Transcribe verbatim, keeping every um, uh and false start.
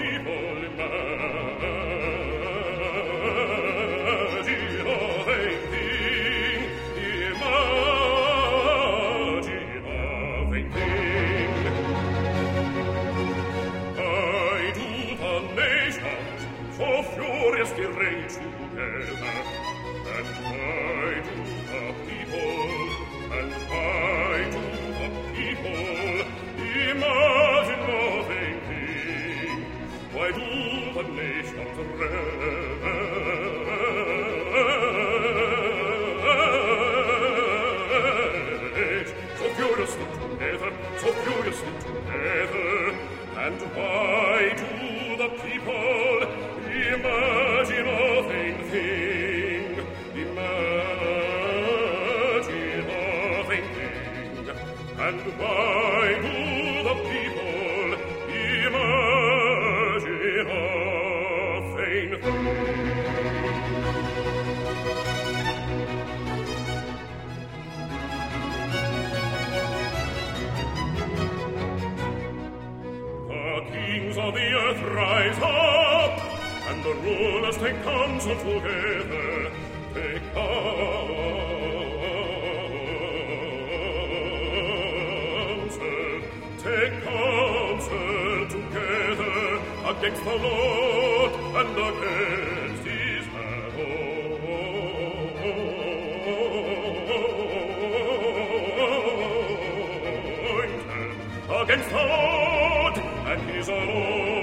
people imagine a vain thing, imagine a vain thing. Why do the nations so furiously rage together? And why do the people, and why do the people imagine a vain thing? Why do the nations rage so furiously together, so furiously together? And why do the people imagine a vain thing? Imagine a vain thing. And why do the people imagine a vain thing? Kings of the earth rise up, and the rulers take counsel together. Take counsel, take counsel together against the Lord and against his anointed. Against the Lord and his anointed.